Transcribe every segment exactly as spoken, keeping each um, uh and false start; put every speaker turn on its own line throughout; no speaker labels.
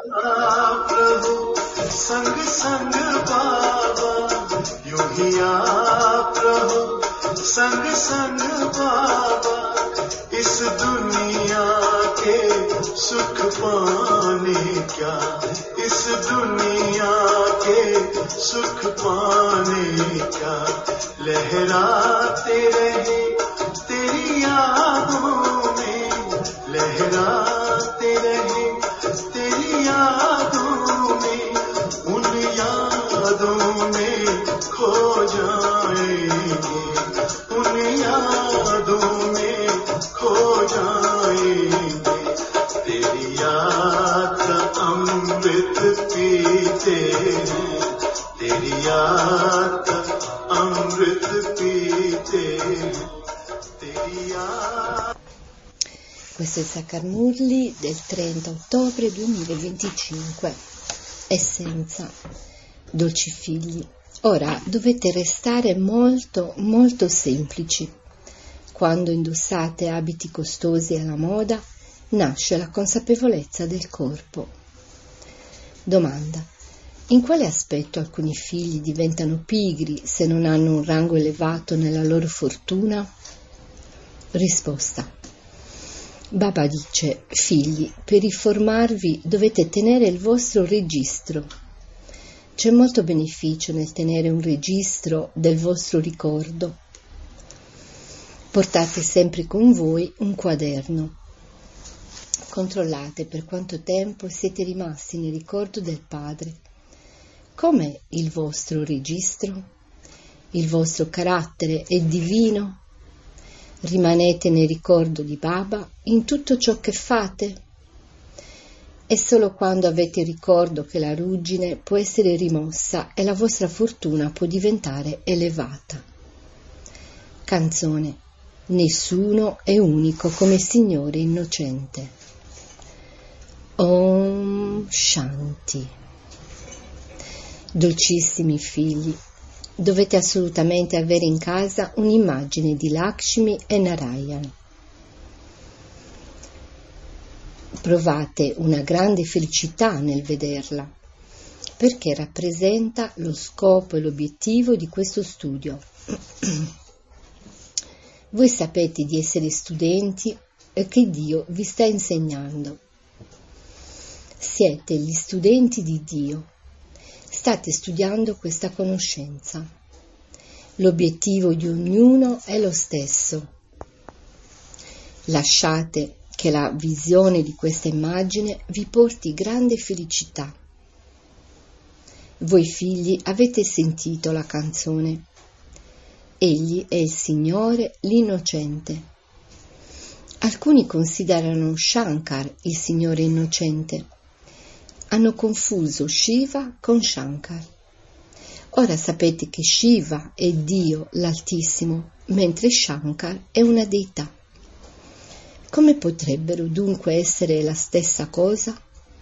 प्रभु संग संग बाबा यूं ही आप रहो संग संग बाबा इस दुनिया के सुख पाने क्या इस दुनिया के सुख पाने क्या लहराते रहे तेरी यादों में लहराते रहे तेरी यादों में उन यादों में खो जाएंगे उन यादों में खो जाएंगे तेरी याद का अमृत पीते हैं तेरी याद का अमृत पीते हैं तेरी याद.
Questo è Saccarmurli del trenta ottobre duemilaventicinque. Essenza, dolci figli, ora dovete restare molto, molto semplici. Quando indossate abiti costosi alla moda, nasce la consapevolezza del corpo. Domanda: in quale aspetto alcuni figli diventano pigri se non hanno un rango elevato nella loro fortuna? Risposta: Baba dice, figli, per riformarvi dovete tenere il vostro registro. C'è molto beneficio nel tenere un registro del vostro ricordo. Portate sempre con voi un quaderno. Controllate per quanto tempo siete rimasti nel ricordo del Padre. Com'è il vostro registro? Il vostro carattere è divino? Rimanete nel ricordo di Baba in tutto ciò che fate? È solo quando avete il ricordo che la ruggine può essere rimossa e la vostra fortuna può diventare elevata. Canzone: nessuno è unico come Signore innocente. Om Shanti. Dolcissimi figli, dovete assolutamente avere in casa un'immagine di Lakshmi e Narayan. Provate una grande felicità nel vederla, perché rappresenta lo scopo e l'obiettivo di questo studio. Voi sapete di essere studenti e che Dio vi sta insegnando. Siete gli studenti di Dio. State studiando questa conoscenza. L'obiettivo di ognuno è lo stesso. Lasciate che la visione di questa immagine vi porti grande felicità. Voi figli avete sentito la canzone. Egli è il Signore, l'innocente. Alcuni considerano Shankar il Signore innocente. Hanno confuso Shiva con Shankar. Ora sapete che Shiva è Dio l'Altissimo, mentre Shankar è una deità. Come potrebbero dunque essere la stessa cosa?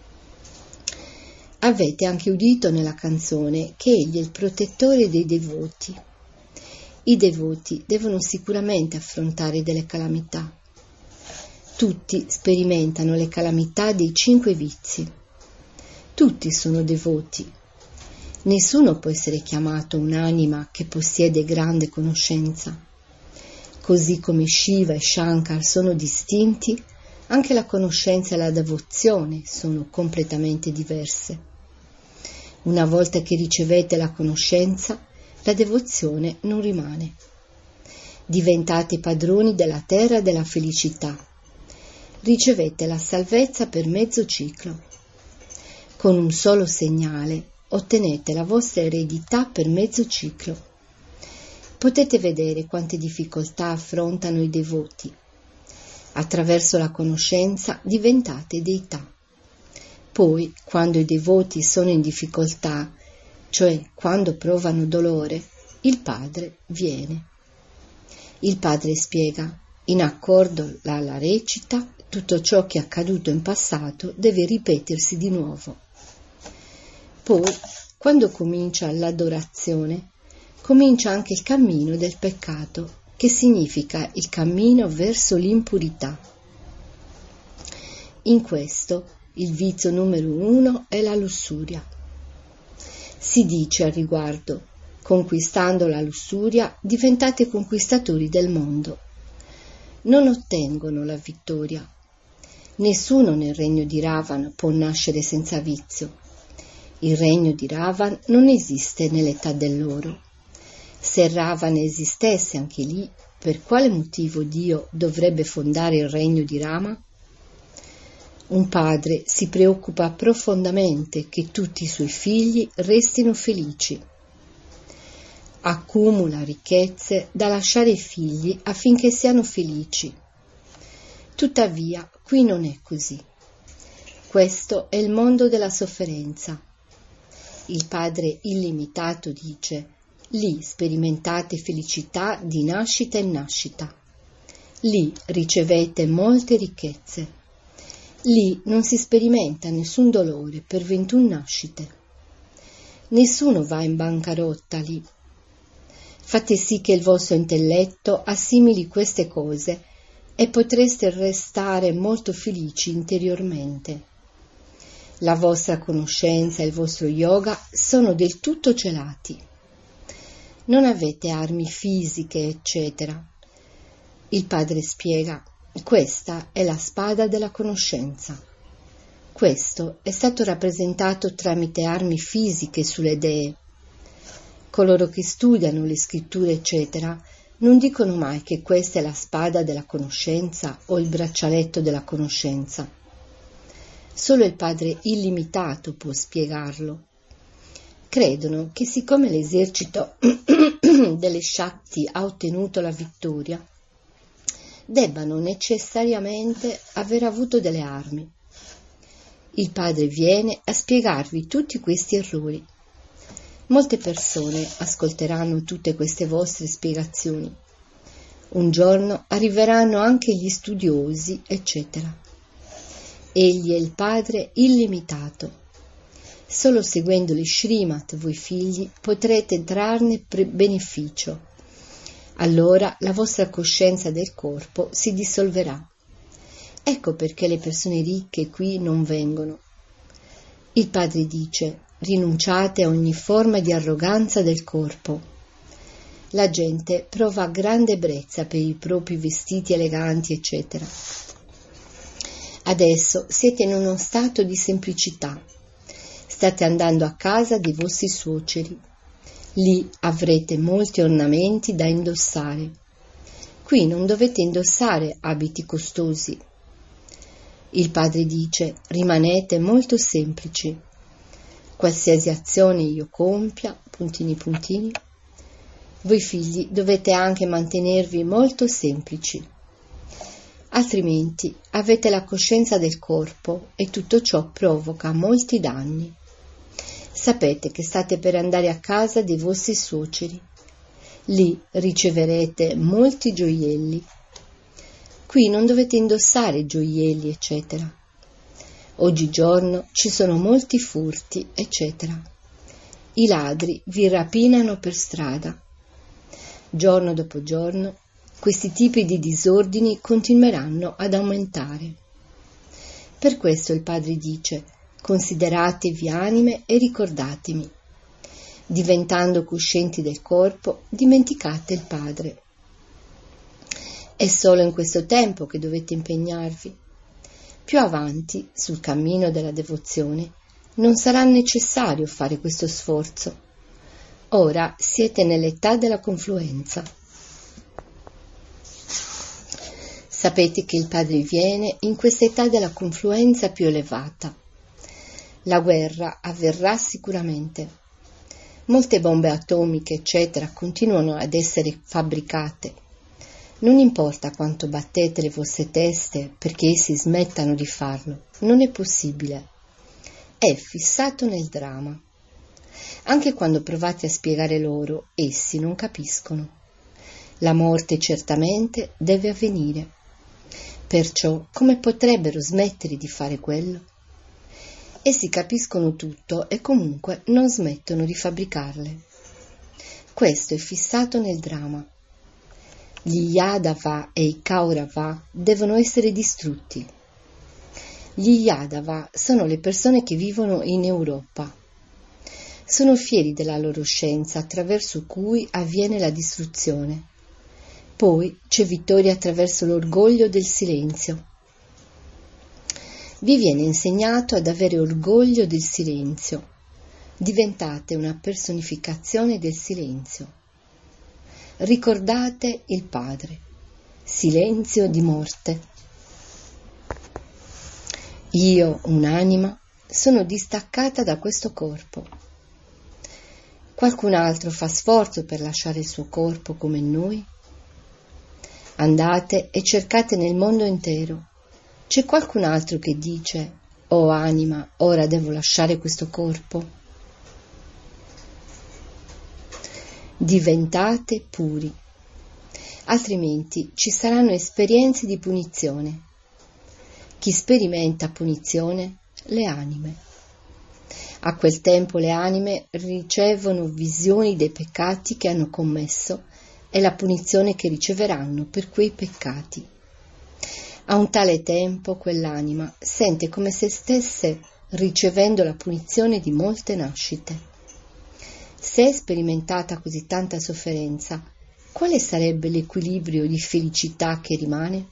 Avete anche udito nella canzone che egli è il protettore dei devoti. I devoti devono sicuramente affrontare delle calamità. Tutti sperimentano le calamità dei cinque vizi. Tutti sono devoti. Nessuno può essere chiamato un'anima che possiede grande conoscenza. Così come Shiva e Shankar sono distinti, anche la conoscenza e la devozione sono completamente diverse. Una volta che ricevete la conoscenza, la devozione non rimane. Diventate padroni della terra della felicità. Ricevete la salvezza per mezzo ciclo. Con un solo segnale ottenete la vostra eredità per mezzo ciclo. Potete vedere quante difficoltà affrontano i devoti. Attraverso la conoscenza diventate deità. Poi, quando i devoti sono in difficoltà, cioè quando provano dolore, il Padre viene. Il Padre spiega: in accordo alla recita, tutto ciò che è accaduto in passato deve ripetersi di nuovo. Poi, quando comincia l'adorazione, comincia anche il cammino del peccato, che significa il cammino verso l'impurità. In questo il vizio numero uno è la lussuria. Si dice al riguardo: conquistando la lussuria diventate conquistatori del mondo. Non ottengono la vittoria. Nessuno nel regno di Ravan può nascere senza vizio. Il regno di Ravan non esiste nell'età dell'oro. Se Ravan esistesse anche lì, per quale motivo Dio dovrebbe fondare il regno di Rama? Un padre si preoccupa profondamente che tutti i suoi figli restino felici. Accumula ricchezze da lasciare ai figli affinché siano felici. Tuttavia, qui non è così. Questo è il mondo della sofferenza. Il Padre illimitato dice: lì sperimentate felicità di nascita in nascita. Lì ricevete molte ricchezze. Lì non si sperimenta nessun dolore per ventuno nascite. Nessuno va in bancarotta lì. Fate sì che il vostro intelletto assimili queste cose e potreste restare molto felici interiormente. La vostra conoscenza e il vostro yoga sono del tutto celati. Non avete armi fisiche, eccetera. Il Padre spiega: questa è la spada della conoscenza. Questo è stato rappresentato tramite armi fisiche sulle dee. Coloro che studiano le scritture, eccetera, non dicono mai che questa è la spada della conoscenza o il braccialetto della conoscenza. Solo il Padre illimitato può spiegarlo. Credono che siccome l'esercito delle Shakti ha ottenuto la vittoria, debbano necessariamente aver avuto delle armi. Il Padre viene a spiegarvi tutti questi errori. Molte persone ascolteranno tutte queste vostre spiegazioni. Un giorno arriveranno anche gli studiosi, eccetera. Egli è il Padre illimitato. Solo seguendo le Srimad voi figli potrete trarne pre- beneficio. Allora la vostra coscienza del corpo si dissolverà. Ecco perché le persone ricche qui non vengono. Il Padre dice: rinunciate a ogni forma di arroganza del corpo. La gente prova grande ebbrezza per i propri vestiti eleganti, eccetera. Adesso siete in uno stato di semplicità. State andando a casa dei vostri suoceri. Lì avrete molti ornamenti da indossare. Qui non dovete indossare abiti costosi. Il Padre dice: rimanete molto semplici. Qualsiasi azione io compia, puntini puntini, voi figli dovete anche mantenervi molto semplici. Altrimenti avete la coscienza del corpo e tutto ciò provoca molti danni. Sapete che state per andare a casa dei vostri suoceri. Lì riceverete molti gioielli. Qui non dovete indossare gioielli, eccetera. Oggigiorno ci sono molti furti, eccetera. I ladri vi rapinano per strada. Giorno dopo giorno questi tipi di disordini continueranno ad aumentare. Per questo il Padre dice: consideratevi anime e ricordatemi. Diventando coscienti del corpo, dimenticate il Padre. È solo in questo tempo che dovete impegnarvi. Più avanti, sul cammino della devozione, non sarà necessario fare questo sforzo. Ora siete nell'età della confluenza. Sapete che il Padre viene in questa età della confluenza più elevata. La guerra avverrà sicuramente. Molte bombe atomiche, eccetera, continuano ad essere fabbricate. Non importa quanto battete le vostre teste perché essi smettano di farlo, non è possibile. È fissato nel dramma. Anche quando provate a spiegare loro, essi non capiscono. La morte certamente deve avvenire. Perciò, come potrebbero smettere di fare quello? Essi capiscono tutto e comunque non smettono di fabbricarle. Questo è fissato nel dramma. Gli Yadava e i Kaurava devono essere distrutti. Gli Yadava sono le persone che vivono in Europa. Sono fieri della loro scienza attraverso cui avviene la distruzione. Poi c'è vittoria attraverso l'orgoglio del silenzio. Vi viene insegnato ad avere orgoglio del silenzio. Diventate una personificazione del silenzio. Ricordate il Padre. Silenzio di morte. Io, un'anima, sono distaccata da questo corpo. Qualcun altro fa sforzo per lasciare il suo corpo come noi? Andate e cercate nel mondo intero. C'è qualcun altro che dice: «Oh anima, ora devo lasciare questo corpo»? Diventate puri, altrimenti ci saranno esperienze di punizione. Chi sperimenta punizione? Le anime. A quel tempo le anime ricevono visioni dei peccati che hanno commesso e la punizione che riceveranno per quei peccati. A un tale tempo quell'anima sente come se stesse ricevendo la punizione di molte nascite. Se è sperimentata così tanta sofferenza, quale sarebbe l'equilibrio di felicità che rimane?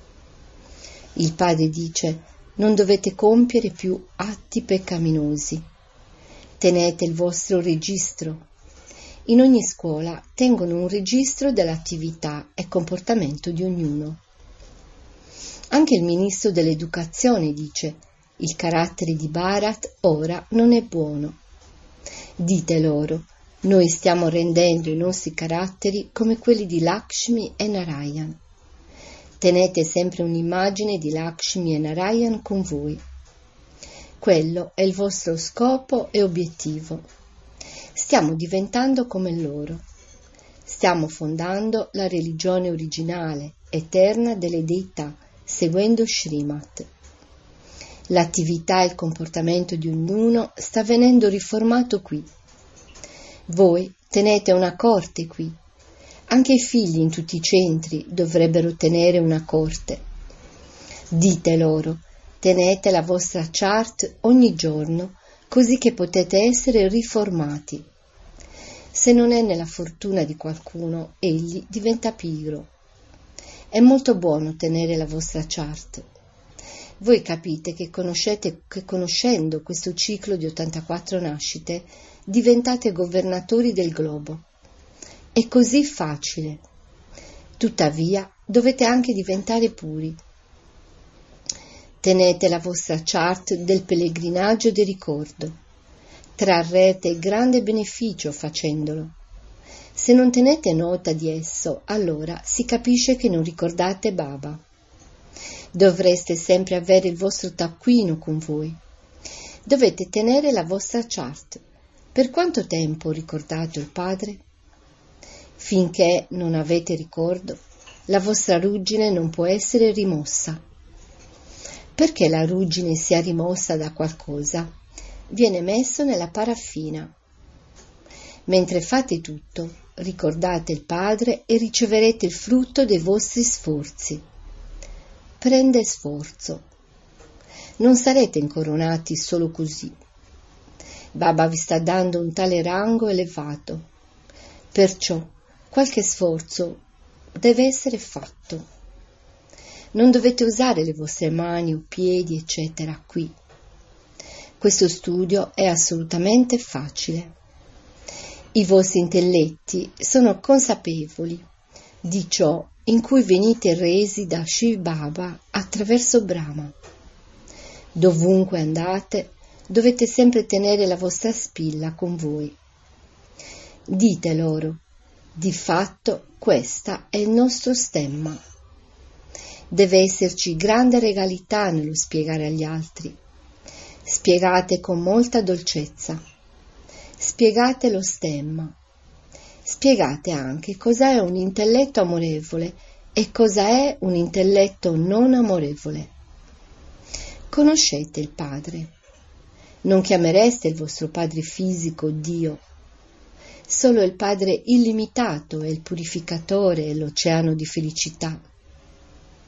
Il Padre dice: non dovete compiere più atti peccaminosi. Tenete il vostro registro. In ogni scuola tengono un registro dell'attività e comportamento di ognuno. Anche il ministro dell'educazione dice: il carattere di Bharat ora non è buono. Dite loro: noi stiamo rendendo i nostri caratteri come quelli di Lakshmi e Narayan. Tenete sempre un'immagine di Lakshmi e Narayan con voi. Quello è il vostro scopo e obiettivo. Stiamo diventando come loro. Stiamo fondando la religione originale, eterna delle deità, seguendo Srimad. L'attività e il comportamento di ognuno sta venendo riformato qui. Voi tenete una corte qui. Anche i figli in tutti i centri dovrebbero tenere una corte. Dite loro: tenete la vostra chart ogni giorno, così che potete essere riformati. Se non è nella fortuna di qualcuno, egli diventa pigro. È molto buono tenere la vostra chart. Voi capite che conoscete che conoscendo questo ciclo di ottantaquattro nascite, diventate governatori del globo. È così facile. Tuttavia, dovete anche diventare puri. Tenete la vostra chart del pellegrinaggio di ricordo. Trarrete grande beneficio facendolo. Se non tenete nota di esso, allora si capisce che non ricordate Baba. Dovreste sempre avere il vostro taccuino con voi. Dovete tenere la vostra chart. Per quanto tempo ho ricordato il Padre? Finché non avete ricordo, la vostra ruggine non può essere rimossa. Perché la ruggine sia rimossa da qualcosa, viene messo nella paraffina. Mentre fate tutto, ricordate il Padre e riceverete il frutto dei vostri sforzi. Prende sforzo. Non sarete incoronati solo così. Baba vi sta dando un tale rango elevato. Perciò qualche sforzo deve essere fatto. Non dovete usare le vostre mani o piedi, eccetera, qui. Questo studio è assolutamente facile. I vostri intelletti sono consapevoli di ciò in cui venite resi da Shiv Baba attraverso Brahma. Dovunque andate, dovete sempre tenere la vostra spilla con voi. Dite loro: di fatto questa è il nostro stemma. Deve esserci grande regalità nello spiegare agli altri. Spiegate con molta dolcezza. Spiegate lo stemma. Spiegate anche cosa è un intelletto amorevole e cosa è un intelletto non amorevole. Conoscete il Padre. Non chiamereste il vostro Padre fisico Dio. Solo il Padre illimitato è il purificatore e l'oceano di felicità.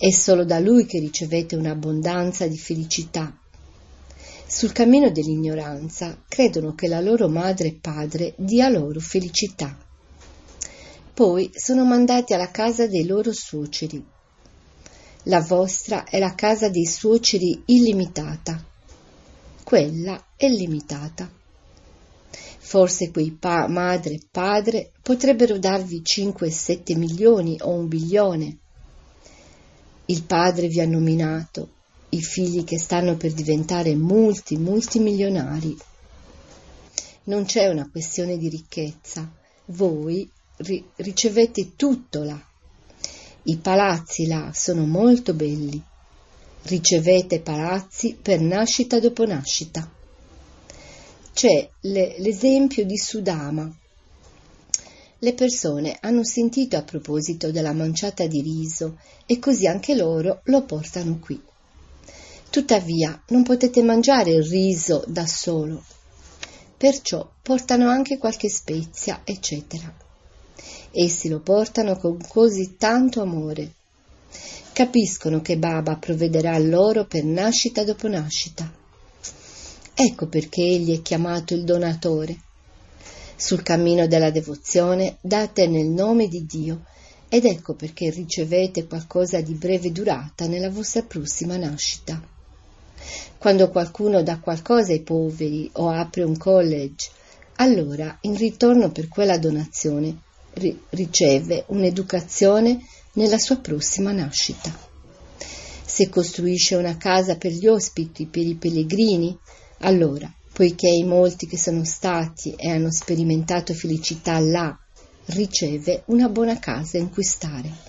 È solo da Lui che ricevete un'abbondanza di felicità. Sul cammino dell'ignoranza credono che la loro madre e padre dia loro felicità. Poi sono mandati alla casa dei loro suoceri. La vostra è la casa dei suoceri illimitata. Quella è limitata. Forse quei pa- madre e padre potrebbero darvi cinque sette milioni o un bilione. Il padre vi ha nominato i figli che stanno per diventare multi, multimilionari. Non c'è una questione di ricchezza. Voi ri- ricevete tutto là. I palazzi là sono molto belli. Ricevete palazzi per nascita dopo nascita. C'è le, l'esempio di Sudama. Le persone hanno sentito a proposito della manciata di riso e così anche loro lo portano qui. Tuttavia non potete mangiare il riso da solo, perciò portano anche qualche spezia, eccetera. Essi lo portano con così tanto amore. Capiscono che Baba provvederà loro per nascita dopo nascita. Ecco perché egli è chiamato il donatore. Sul cammino della devozione date nel nome di Dio ed ecco perché ricevete qualcosa di breve durata nella vostra prossima nascita. Quando qualcuno dà qualcosa ai poveri o apre un college, allora in ritorno per quella donazione ri- riceve un'educazione nella sua prossima nascita. Se costruisce una casa per gli ospiti, per i pellegrini, allora, poiché i molti che sono stati e hanno sperimentato felicità là, riceve una buona casa in cui stare.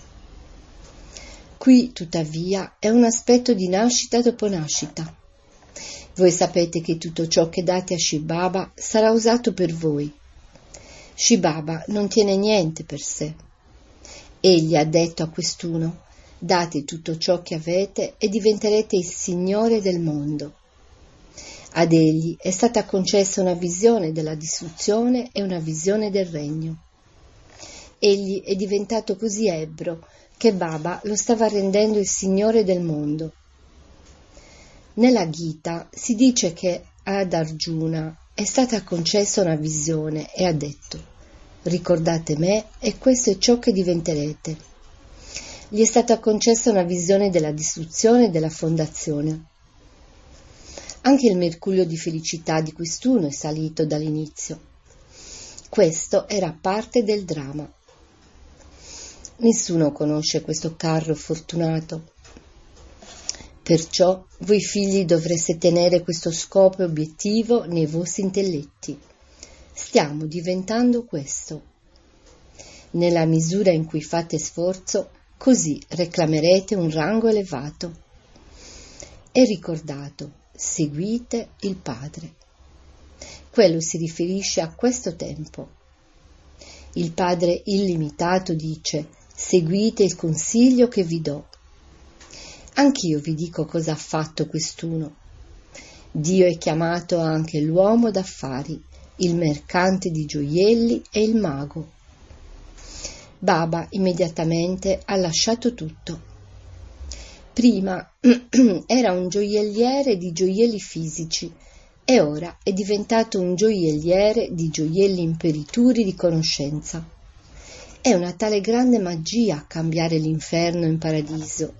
Qui, tuttavia, è un aspetto di nascita dopo nascita. Voi sapete che tutto ciò che date a Shiv Baba sarà usato per voi. Shiv Baba non tiene niente per sé. Egli ha detto a quest'uno: date tutto ciò che avete e diventerete il Signore del mondo. Ad egli è stata concessa una visione della distruzione e una visione del regno. Egli è diventato così ebbro che Baba lo stava rendendo il Signore del mondo. Nella Gita si dice che ad Arjuna è stata concessa una visione e ha detto: ricordate me e questo è ciò che diventerete. Gli è stata concessa una visione della distruzione e della fondazione. Anche il mercurio di felicità di quest'uno è salito dall'inizio. Questo era parte del dramma. Nessuno conosce questo carro fortunato. Perciò voi figli dovreste tenere questo scopo e obiettivo nei vostri intelletti. Stiamo diventando questo. Nella misura in cui fate sforzo, così reclamerete un rango elevato. E ricordato, seguite il Padre. Quello si riferisce a questo tempo. Il Padre illimitato dice: seguite il consiglio che vi do. Anch'io vi dico cosa ha fatto quest'uno. Dio è chiamato anche l'uomo d'affari, il mercante di gioielli e il mago. Baba immediatamente ha lasciato tutto. Prima era un gioielliere di gioielli fisici e ora è diventato un gioielliere di gioielli imperituri di conoscenza. È una tale grande magia cambiare l'inferno in paradiso.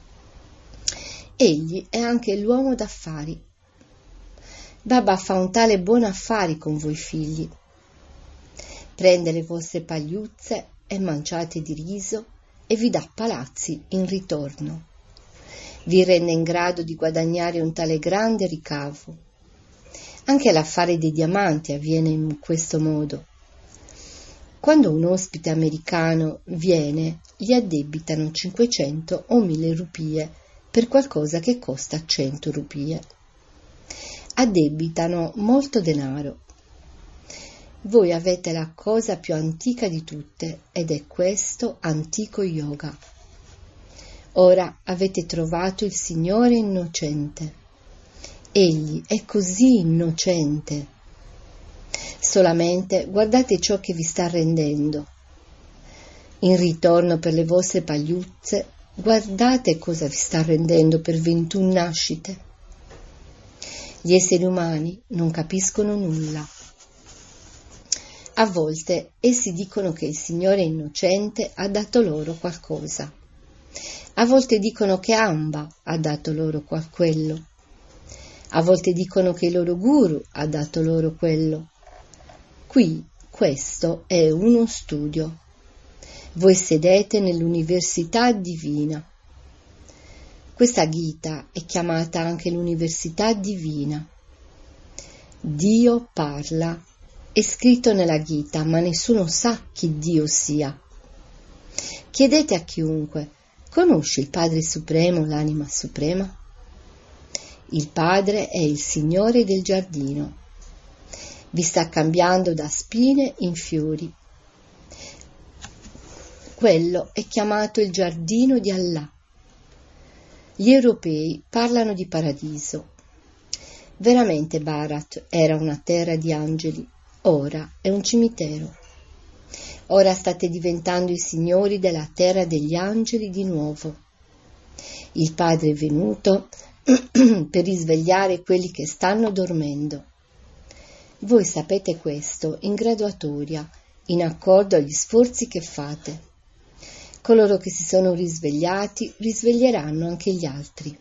Egli è anche l'uomo d'affari. Baba fa un tale buon affari con voi figli. Prende le vostre pagliuzze e manciate di riso e vi dà palazzi in ritorno. Vi rende in grado di guadagnare un tale grande ricavo. Anche l'affare dei diamanti avviene in questo modo. Quando un ospite americano viene, gli addebitano cinquecento o mille rupie per qualcosa che costa cento rupie. Addebitano molto denaro. Voi avete la cosa più antica di tutte ed è questo antico yoga. Ora avete trovato il Signore innocente. Egli è così innocente. Solamente guardate ciò che vi sta rendendo. In ritorno per le vostre pagliuzze guardate cosa vi sta rendendo per ventuno nascite. Gli esseri umani non capiscono nulla. A volte essi dicono che il Signore innocente ha dato loro qualcosa. A volte dicono che Amba ha dato loro qual quello. A volte dicono che il loro guru ha dato loro quello. Qui questo è uno studio. Voi sedete nell'università divina. Questa Gita è chiamata anche l'università divina. Dio parla. È scritto nella Gita, ma nessuno sa chi Dio sia. Chiedete a chiunque: conosci il Padre Supremo, l'anima suprema? Il Padre è il Signore del giardino. Vi sta cambiando da spine in fiori. Quello è chiamato il giardino di Allah. Gli europei parlano di paradiso. Veramente Bharat era una terra di angeli, ora è un cimitero. Ora state diventando i signori della terra degli angeli di nuovo. Il Padre è venuto per risvegliare quelli che stanno dormendo. Voi sapete questo in graduatoria, in accordo agli sforzi che fate. Coloro che si sono risvegliati risveglieranno anche gli altri.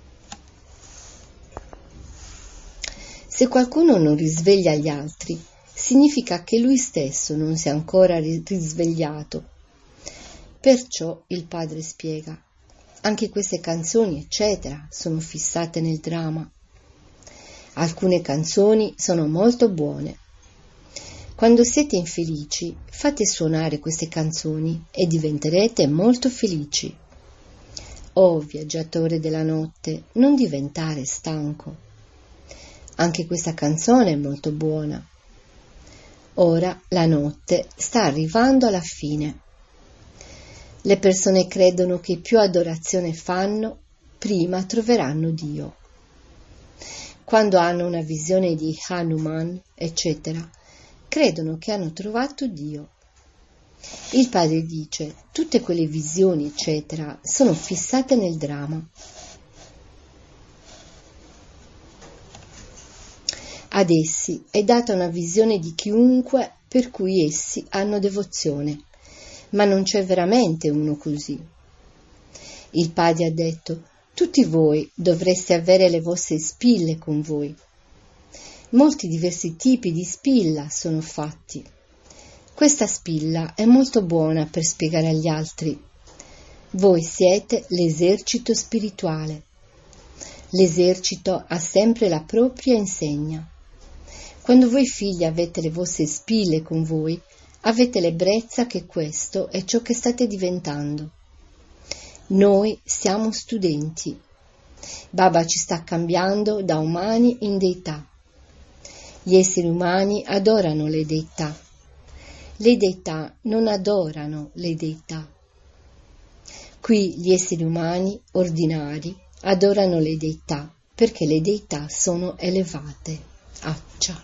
Se qualcuno non risveglia gli altri, significa che lui stesso non si è ancora risvegliato. Perciò il Padre spiega: anche queste canzoni, eccetera, sono fissate nel dramma. Alcune canzoni sono molto buone. Quando siete infelici, fate suonare queste canzoni e diventerete molto felici. Oh viaggiatore della notte, non diventare stanco. Anche questa canzone è molto buona. Ora la notte sta arrivando alla fine. Le persone credono che più adorazione fanno, prima troveranno Dio. Quando hanno una visione di Hanuman, eccetera, credono che hanno trovato Dio. Il Padre dice: tutte quelle visioni, eccetera, sono fissate nel dramma. Ad essi è data una visione di chiunque per cui essi hanno devozione, ma non c'è veramente uno così. Il Padre ha detto: tutti voi dovreste avere le vostre spille con voi. Molti diversi tipi di spilla sono fatti. Questa spilla è molto buona per spiegare agli altri. Voi siete l'esercito spirituale. L'esercito ha sempre la propria insegna. Quando voi figli avete le vostre spille con voi, avete l'ebbrezza che questo è ciò che state diventando. Noi siamo studenti. Baba ci sta cambiando da umani in deità. Gli esseri umani adorano le deità. Le deità non adorano le deità. Qui gli esseri umani ordinari adorano le deità perché le deità sono elevate. Accia.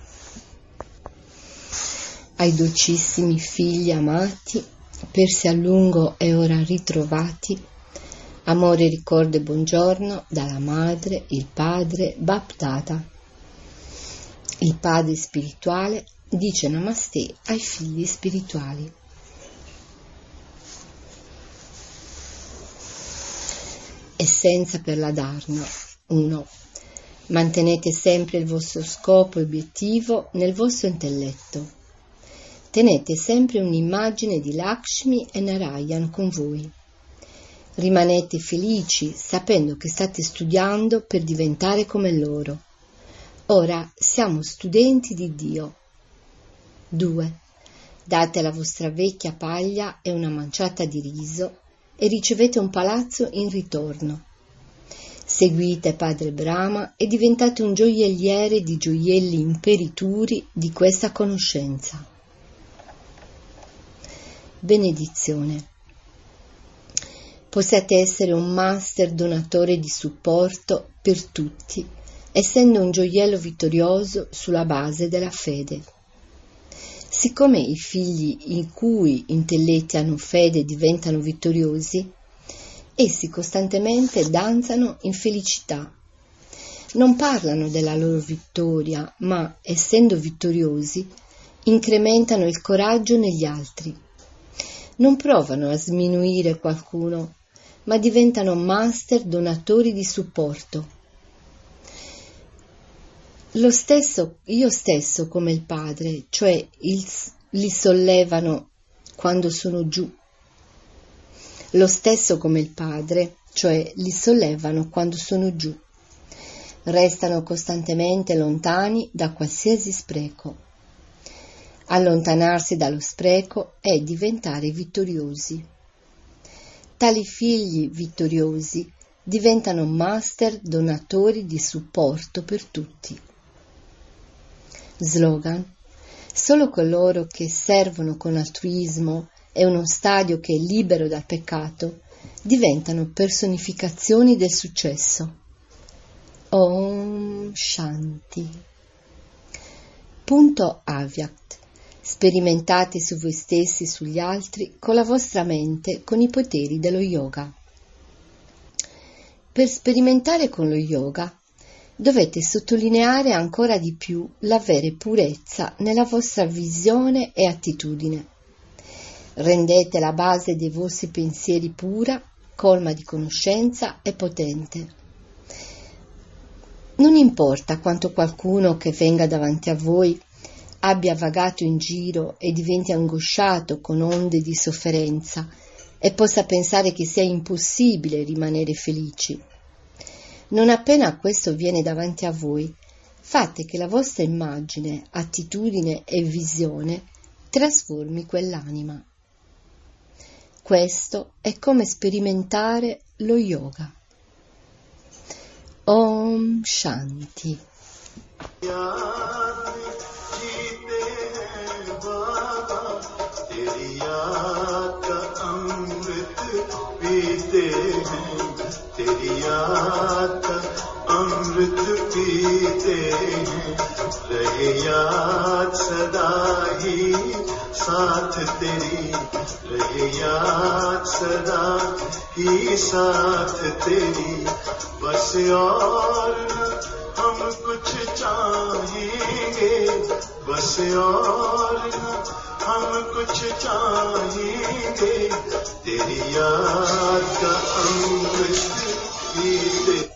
Ai dolcissimi figli amati, persi a lungo e ora ritrovati, amore, ricordo e buongiorno dalla madre, il padre, Baptata. Il padre spirituale dice Namaste ai figli spirituali. Essenza per la Dharma. uno. Mantenete sempre il vostro scopo e obiettivo nel vostro intelletto. Tenete sempre un'immagine di Lakshmi e Narayan con voi. Rimanete felici sapendo che state studiando per diventare come loro. Ora siamo studenti di Dio. due. Date la vostra vecchia paglia e una manciata di riso e ricevete un palazzo in ritorno. Seguite Padre Brahma e diventate un gioielliere di gioielli imperituri di questa conoscenza. Benedizione. Possiate essere un master donatore di supporto per tutti, essendo un gioiello vittorioso sulla base della fede. Siccome i figli i cui intelletti hanno fede diventano vittoriosi, Essi costantemente danzano in felicità. Non parlano della loro vittoria, ma, essendo vittoriosi, incrementano il coraggio negli altri. Non provano a sminuire qualcuno, ma diventano master donatori di supporto. Lo stesso, io stesso come il Padre, cioè il, li sollevano quando sono giù. Lo stesso come il Padre, cioè li sollevano quando sono giù. Restano costantemente lontani da qualsiasi spreco. Allontanarsi dallo spreco è diventare vittoriosi. Tali figli vittoriosi diventano master donatori di supporto per tutti. Slogan: solo coloro che servono con altruismo e uno stadio che è libero dal peccato diventano personificazioni del successo. Om Shanti. Punto Avyakt. Sperimentate su voi stessi e sugli altri con la vostra mente con i poteri dello yoga. Per sperimentare con lo yoga dovete sottolineare ancora di più l'avere purezza nella vostra visione e attitudine. Rendete la base dei vostri pensieri pura, colma di conoscenza e potente. Non importa quanto qualcuno che venga davanti a voi abbia vagato in giro e diventi angosciato con onde di sofferenza e possa pensare che sia impossibile rimanere felici. Non appena questo viene davanti a voi, fate che la vostra immagine, attitudine e visione trasformi quell'anima. Questo è come sperimentare lo yoga. Om Shanti.
तेरी याद का अमृत पीते हैं रहे याद सदा ही साथ तेरी रहे याद सदा ही साथ तेरी बस और न हम कुछ चाहेंगे बस और न हम कुछ चाहेंगे तेरी याद का अमृत पीते